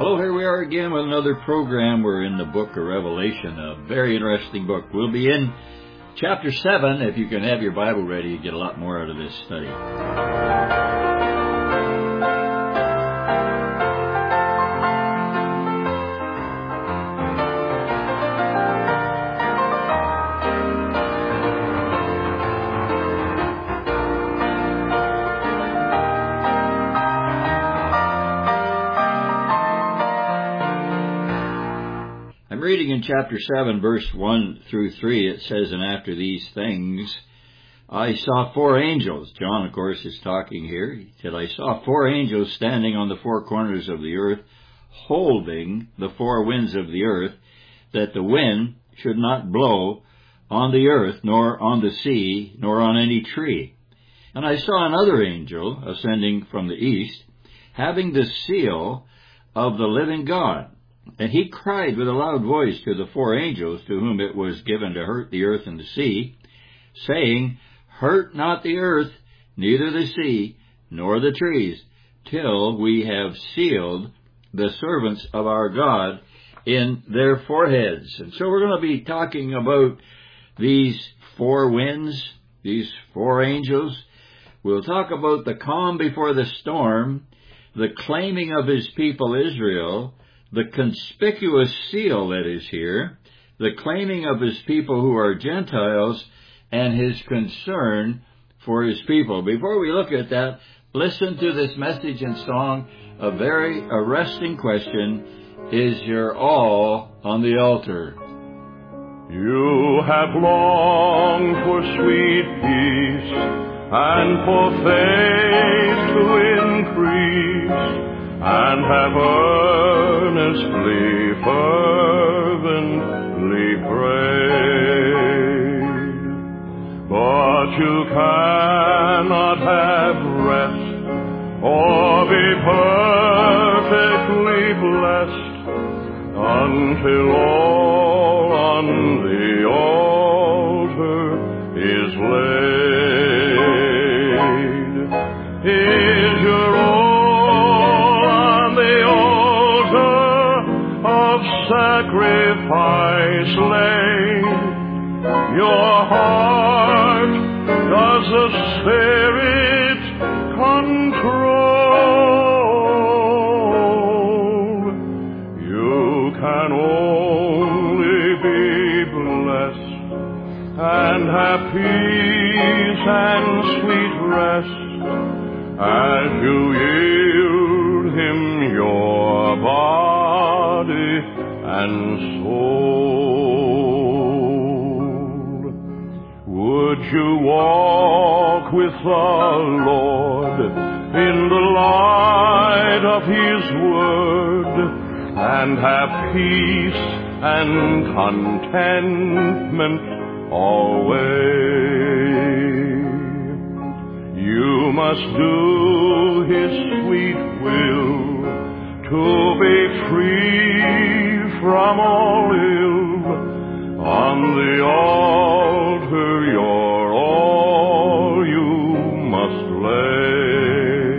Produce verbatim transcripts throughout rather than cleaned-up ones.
Hello, here we are again with another program. We're in the book of Revelation, a very interesting book. We'll be in chapter seven. If you can have your Bible ready, you get a lot more out of this study. Reading in chapter seven, verse one through three, it says, "And after these things, I saw four angels." John, of course, is talking here. He said, "I saw four angels standing on the four corners of the earth, holding the four winds of the earth, that the wind should not blow on the earth, nor on the sea, nor on any tree. And I saw another angel ascending from the east, having the seal of the living God. And he cried with a loud voice to the four angels to whom it was given to hurt the earth and the sea, saying, Hurt not the earth, neither the sea, nor the trees, till we have sealed the servants of our God in their foreheads." And so we're going to be talking about these four winds, these four angels. We'll talk about the calm before the storm, the claiming of his people Israel, the conspicuous seal that is here, the claiming of his people who are Gentiles, and his concern for his people. Before we look at that, listen to this message and song, a very arresting question: is your all on the altar? You have longed for sweet peace and for faith to increase, and have earnestly, fervently prayed. But you cannot have rest or be perfectly blessed until all on the altar is laid. Is your all sacrifice laid? Your heart does the Spirit control? You can only be blessed and have peace and sweet rest as you yield Him your body and soul. Would you walk with the Lord in the light of His word, and have peace and contentment always? You must do His sweet will to be free from all ill. On the altar your all you must lay.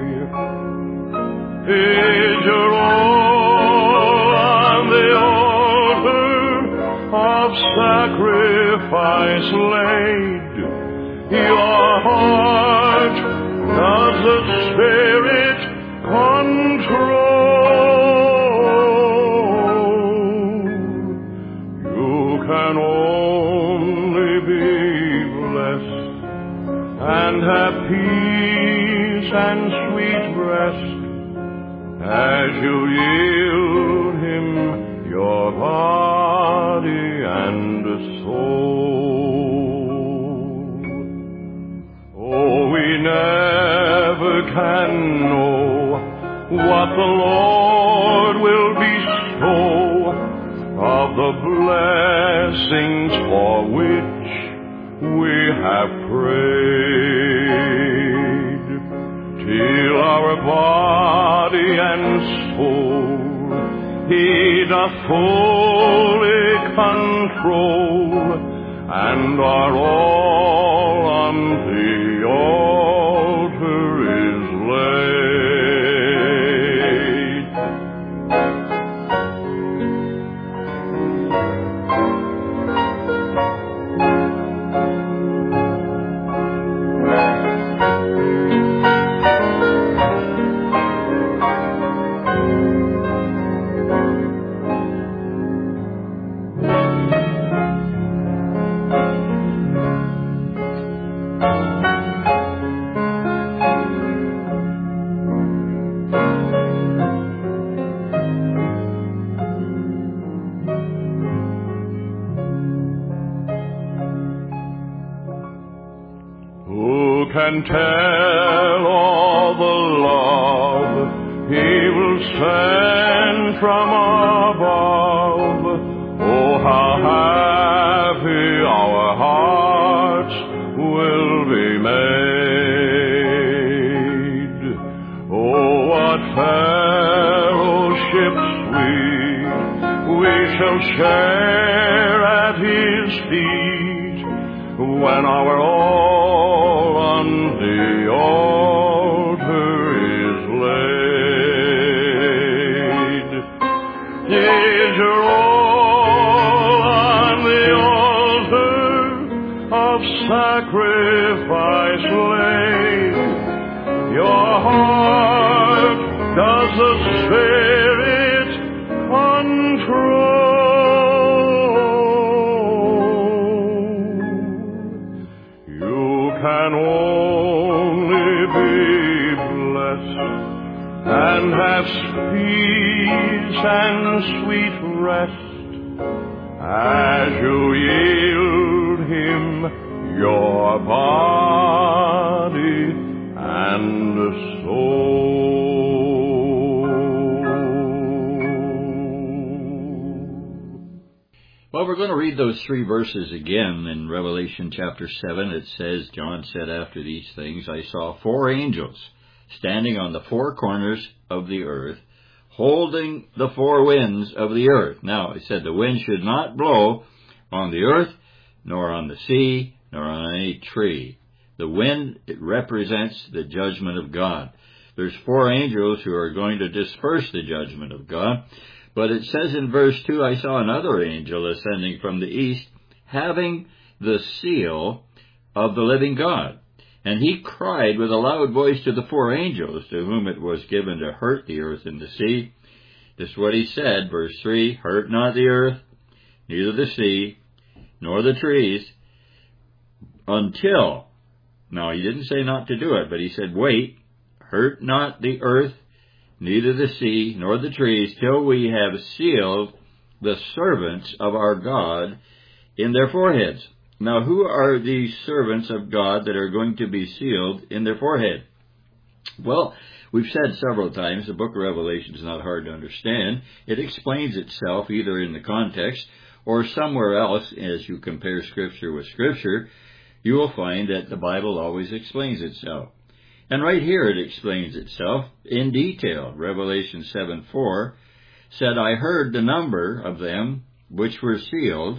Is your all on the altar of sacrifice laid? Your heart does the Spirit control? Can only be blessed and have peace and sweet rest as you yield Him your body and soul. Oh, we never can know what the Lord will bestow of the blessings for which we have prayed, till our body and soul He doth fully control, and our all on the altar is laid. and tell all the love He will send from above. Oh, how happy our hearts will be made. Oh, what fellowship sweet we shall share at His feet, when our all on the altar is laid. Is your all on the altar of sacrifice laid? Your heart does the Spirit control? You can only be blessed and have peace and sweet rest as you yield Him your body and soul. Well, we're going to read those three verses again in Revelation chapter seven. It says, John said, after these things, I saw four angels standing on the four corners of the earth, holding the four winds of the earth. Now, it said the wind should not blow on the earth, nor on the sea, nor on any tree. The wind, it represents the judgment of God. There's four angels who are going to disperse the judgment of God. But it says in verse two, I saw another angel ascending from the east, having the seal of the living God. And he cried with a loud voice to the four angels, to whom it was given to hurt the earth and the sea. This is what he said, verse three, hurt not the earth, neither the sea, nor the trees, until, now he didn't say not to do it, but he said, wait, hurt not the earth, neither the sea, nor the trees, till we have sealed the servants of our God in their foreheads. Now, who are these servants of God that are going to be sealed in their forehead? Well, we've said several times, the book of Revelation is not hard to understand. It explains itself either in the context or somewhere else. As you compare Scripture with Scripture, you will find that the Bible always explains itself. And right here it explains itself in detail. Revelation seven four said, I heard the number of them which were sealed,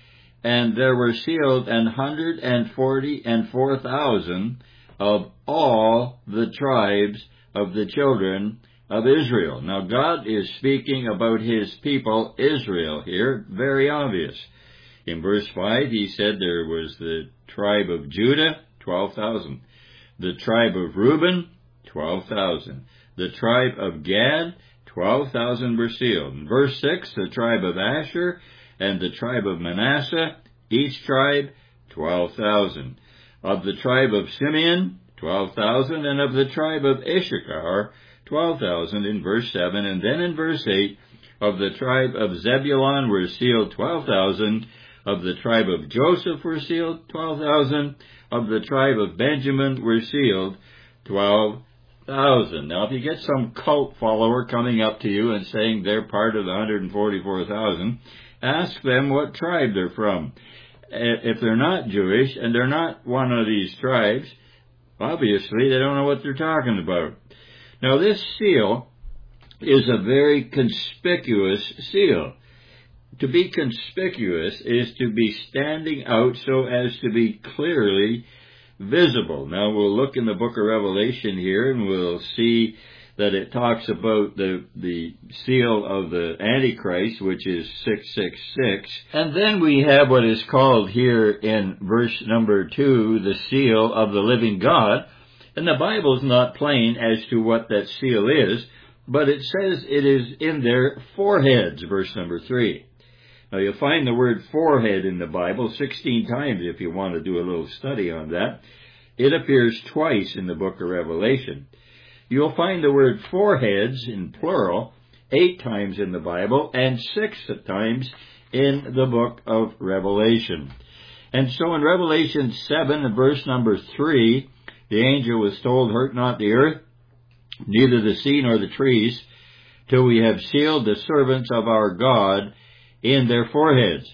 and there were sealed an hundred and forty and four thousand of all the tribes of the children of Israel. Now God is speaking about His people Israel here, very obvious. In verse five he said there was the tribe of Judah, twelve thousand. The tribe of Reuben, twelve thousand. The tribe of Gad, twelve thousand were sealed. In verse six, the tribe of Asher and the tribe of Manasseh, each tribe, twelve thousand. Of the tribe of Simeon, twelve thousand. And of the tribe of Issachar, twelve thousand in verse seven. And then in verse eight, of the tribe of Zebulun were sealed twelve thousand. Of the tribe of Joseph were sealed twelve thousand. Of the tribe of Benjamin were sealed twelve thousand. Now, if you get some cult follower coming up to you and saying they're part of the one hundred forty-four thousand, ask them what tribe they're from. If they're not Jewish and they're not one of these tribes, obviously they don't know what they're talking about. Now, this seal is a very conspicuous seal. To be conspicuous is to be standing out so as to be clearly visible. Now, we'll look in the book of Revelation here, and we'll see that it talks about the the seal of the Antichrist, which is six six six. And then we have what is called here in verse number two, the seal of the living God. And the Bible's not plain as to what that seal is, but it says it is in their foreheads, verse number three. Now, you'll find the word forehead in the Bible sixteen times if you want to do a little study on that. It appears twice in the book of Revelation. You'll find the word foreheads in plural eight times in the Bible and six times in the book of Revelation. And so in Revelation seven, verse number three, the angel was told, hurt not the earth, neither the sea nor the trees, till we have sealed the servants of our God in their foreheads.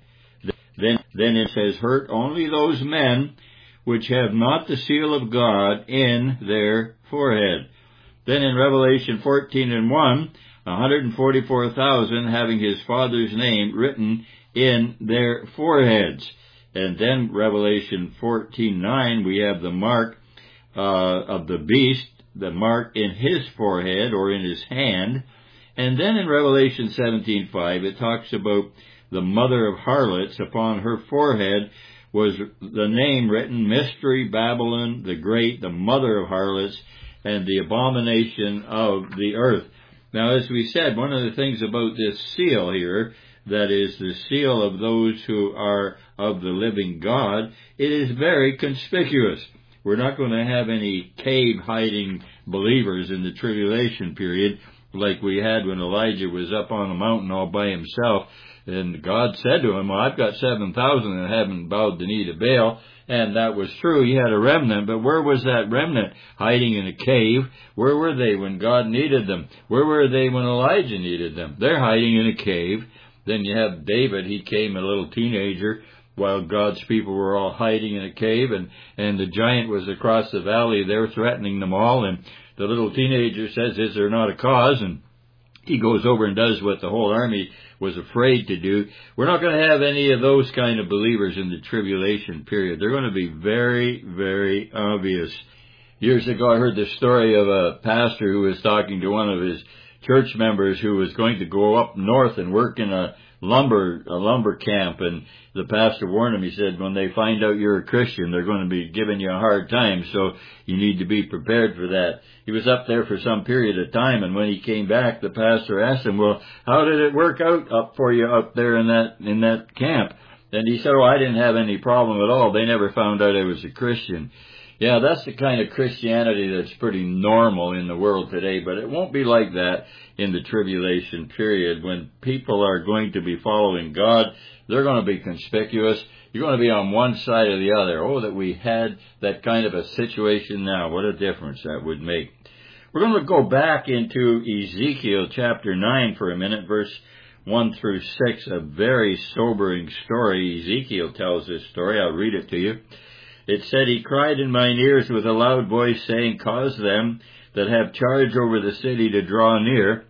Then, then it says, hurt only those men which have not the seal of God in their forehead. Then in Revelation fourteen and one, one hundred forty-four thousand having his Father's name written in their foreheads. And then Revelation fourteen nine, we have the mark uh, of the beast, the mark in his forehead or in his hand. And then in Revelation seventeen five, it talks about the mother of harlots. Upon her forehead was the name written, Mystery Babylon the Great, the mother of harlots, and the abomination of the earth. Now, as we said, one of the things about this seal here, that is the seal of those who are of the living God, it is very conspicuous. We're not going to have any cave-hiding believers in the tribulation period like we had when Elijah was up on the mountain all by himself. And God said to him, well, I've got seven thousand that haven't bowed the knee to Baal. And that was true. He had a remnant. But where was that remnant? Hiding in a cave. Where were they when God needed them? Where were they when Elijah needed them? They're hiding in a cave. Then you have David. He came a little teenager while God's people were all hiding in a cave. And, and the giant was across the valley there threatening them all. And the little teenager says, is there not a cause? And he goes over and does what the whole army was afraid to do. We're not going to have any of those kind of believers in the tribulation period. They're going to be very, very obvious. Years ago, I heard the story of a pastor who was talking to one of his church members who was going to go up north and work in a lumber a lumber camp, and the pastor warned him. He said, when they find out you're a Christian, they're going to be giving you a hard time, so you need to be prepared for that. He was up there for some period of time, and when he came back, the pastor asked him, well, how did it work out up for you up there in that in that camp? And he said, oh, I didn't have any problem at all. They never found out I was a Christian. Yeah, that's the kind of Christianity that's pretty normal in the world today, but it won't be like that in the tribulation period. When people are going to be following God, they're going to be conspicuous. You're going to be on one side or the other. Oh, that we had that kind of a situation now. What a difference that would make. We're going to go back into Ezekiel chapter nine for a minute, verse one through six, a very sobering story. Ezekiel tells this story. I'll read it to you. It said, he cried in mine ears with a loud voice, saying, cause them that have charge over the city to draw near,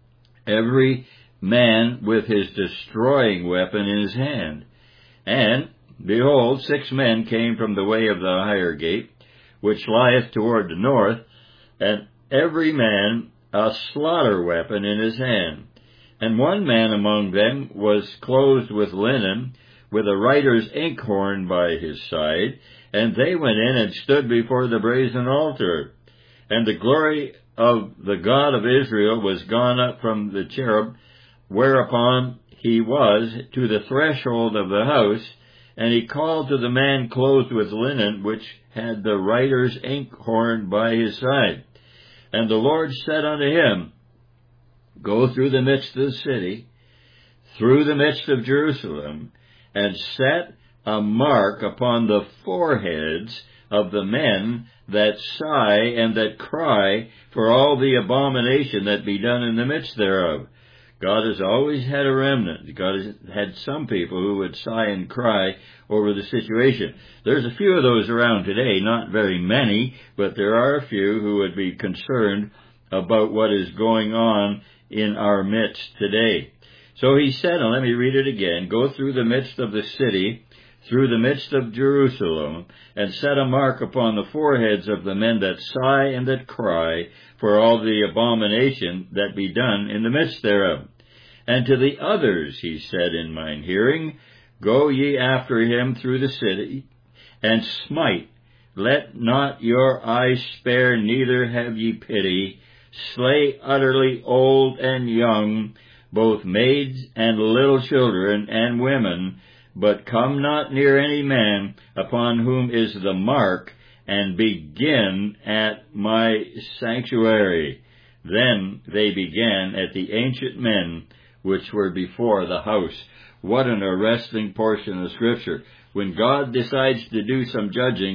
every man with his destroying weapon in his hand. And, behold, six men came from the way of the higher gate, which lieth toward the north, and every man a slaughter weapon in his hand. And one man among them was clothed with linen, with a writer's inkhorn by his side, and they went in and stood before the brazen altar. And the glory of the God of Israel was gone up from the cherub, whereupon he was, to the threshold of the house, and he called to the man clothed with linen, which had the writer's inkhorn by his side. And the Lord said unto him, go through the midst of the city, through the midst of Jerusalem, and set a mark upon the foreheads of the men that sigh and that cry for all the abomination that be done in the midst thereof. God has always had a remnant. God has had some people who would sigh and cry over the situation. There's a few of those around today, not very many, but there are a few who would be concerned about what is going on in our midst today. So he said, and let me read it again, go through the midst of the city, through the midst of Jerusalem, and set a mark upon the foreheads of the men that sigh and that cry for all the abomination that be done in the midst thereof. And to the others he said in mine hearing, go ye after him through the city, and smite. Let not your eyes spare, neither have ye pity. Slay utterly old and young, both maids and little children and women, but come not near any man upon whom is the mark, and begin at my sanctuary. Then they began at the ancient men which were before the house. What an arresting portion of Scripture. When God decides to do some judging,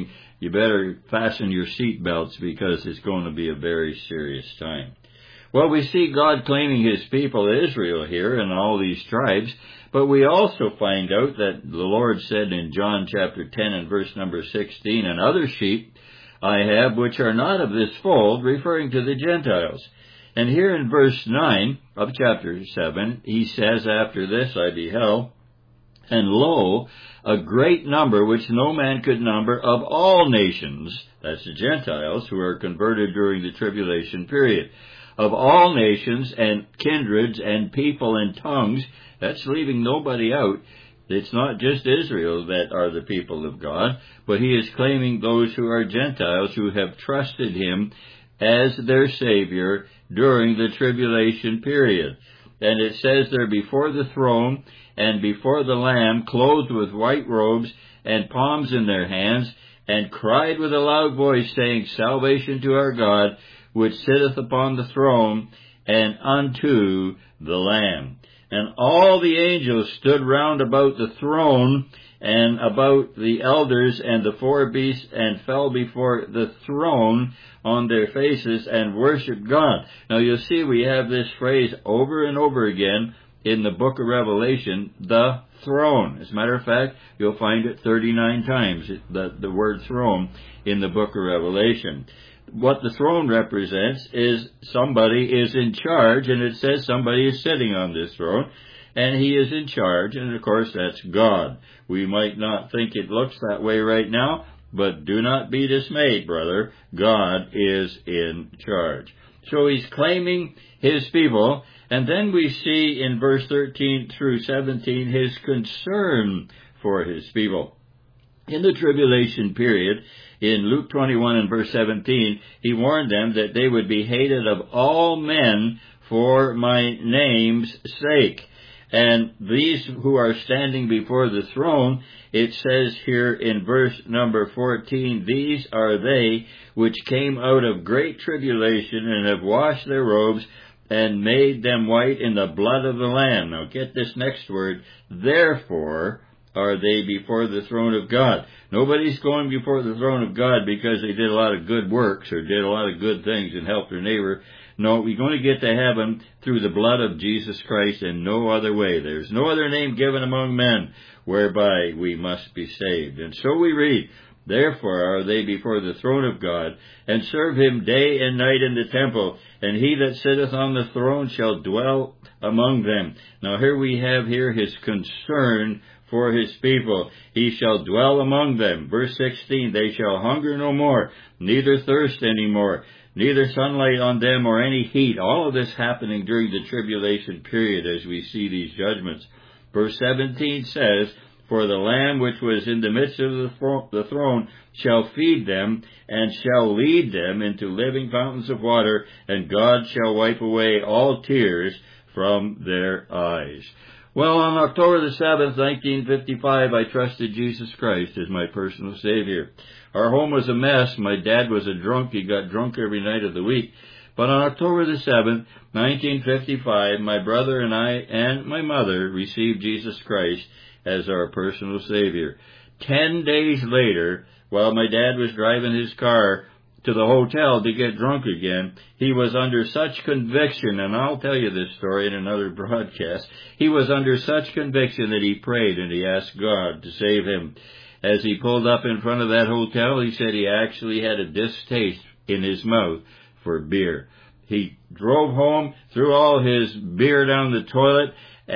you better fasten your seat belts because it's going to be a very serious time. Well, we see God claiming his people Israel here and all these tribes, but we also find out that the Lord said in John chapter ten and verse number sixteen, and other sheep I have which are not of this fold, referring to the Gentiles. And here in verse nine of chapter seven, he says, after this I beheld, and lo, a great number which no man could number of all nations, that's the Gentiles who are converted during the tribulation period, of all nations and kindreds and people and tongues. That's leaving nobody out. It's not just Israel that are the people of God, but he is claiming those who are Gentiles who have trusted him as their Savior during the tribulation period. And it says they're before the throne and before the Lamb, clothed with white robes and palms in their hands, and cried with a loud voice, saying, Salvation to our God, which sitteth upon the throne, and unto the Lamb. And all the angels stood round about the throne, and about the elders and the four beasts, and fell before the throne on their faces, and worshipped God. Now you'll see we have this phrase over and over again in the book of Revelation, the throne. As a matter of fact, you'll find it thirty-nine times, the, the word throne, in the book of Revelation. What the throne represents is somebody is in charge, and it says somebody is sitting on this throne, and he is in charge, and of course that's God. We might not think it looks that way right now, but do not be dismayed, brother. God is in charge. So he's claiming his people, and then we see in verse thirteen through seventeen his concern for his people. In the tribulation period, in Luke twenty-one and verse seventeen, he warned them that they would be hated of all men for my name's sake. And these who are standing before the throne, it says here in verse number fourteen, these are they which came out of great tribulation and have washed their robes and made them white in the blood of the Lamb. Now get this next word, therefore are they before the throne of God. Nobody's going before the throne of God because they did a lot of good works or did a lot of good things and helped their neighbor. No, we're going to get to heaven through the blood of Jesus Christ and no other way. There's no other name given among men whereby we must be saved. And so we read, therefore are they before the throne of God, and serve him day and night in the temple, and he that sitteth on the throne shall dwell among them. Now here we have here his concern for his people. He shall dwell among them. Verse sixteen, they shall hunger no more, neither thirst any more, neither sunlight on them or any heat. All of this happening during the tribulation period as we see these judgments. Verse seventeen says, for the Lamb which was in the midst of the, thro- the throne shall feed them, and shall lead them into living fountains of water, and God shall wipe away all tears from their eyes. Well, on October the seventh, nineteen fifty-five, I trusted Jesus Christ as my personal Savior. Our home was a mess. My dad was a drunk. He got drunk every night of the week. But on October the seventh, nineteen fifty-five, my brother and I and my mother received Jesus Christ as our personal Savior. Ten days later, while my dad was driving his car to the hotel to get drunk again, he was under such conviction, and I'll tell you this story in another broadcast, he was under such conviction that he prayed and he asked God to save him. As he pulled up in front of that hotel, he said he actually had a distaste in his mouth for beer. He drove home, threw all his beer down the toilet,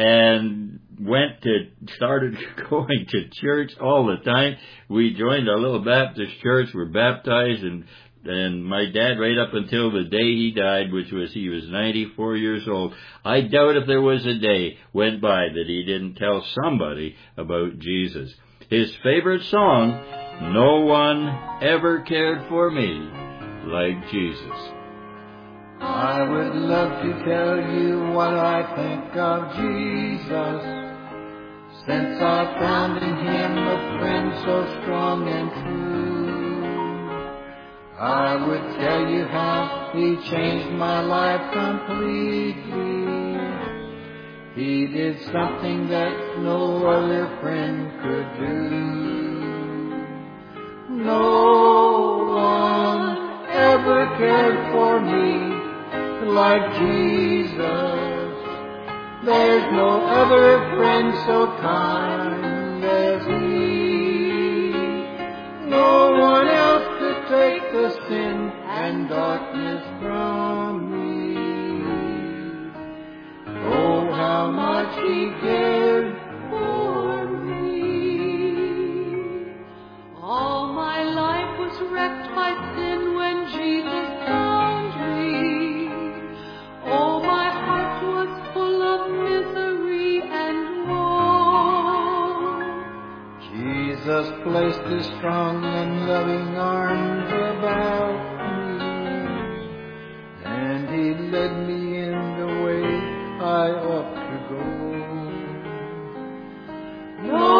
and went to, started going to church all the time. We joined a little Baptist church, were baptized, and and my dad, right up until the day he died, which was, he was ninety-four years old, I doubt if there was a day went by that he didn't tell somebody about Jesus. His favorite song, no one ever cared for me like Jesus. I would love to tell you what I think of Jesus, since I found in him a friend so strong and true. I would tell you how he changed my life completely. He did something that no other friend could do. No ever cared for me like Jesus. There's no other friend so kind as He. No one else could take the sin and darkness from me. Oh, how much He cared for me. All my life was wrecked by sin when Jesus found me. Oh, my heart was full of misery and woe. Jesus placed His strong and loving arms about me, and He led me in the way I ought to go. No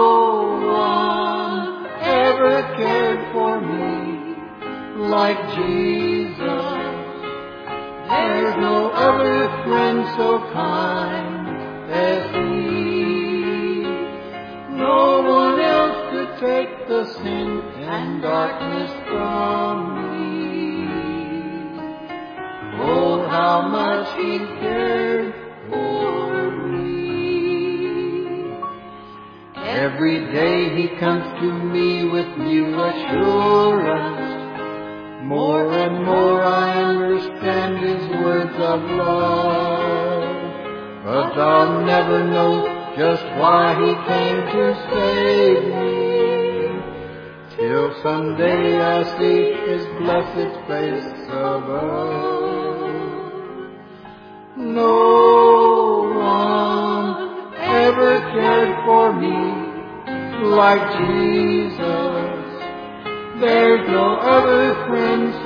one ever cared for me like Jesus. There's no other friend so kind as He. No one else could take the sin and darkness from me. Oh, how much He cared for me. Every day He comes to me with new assurance. More and more I understand His words of love. But I'll never know just why He came to save me, till someday I see His blessed face above. No one ever cared for me like Jesus. There's no other friend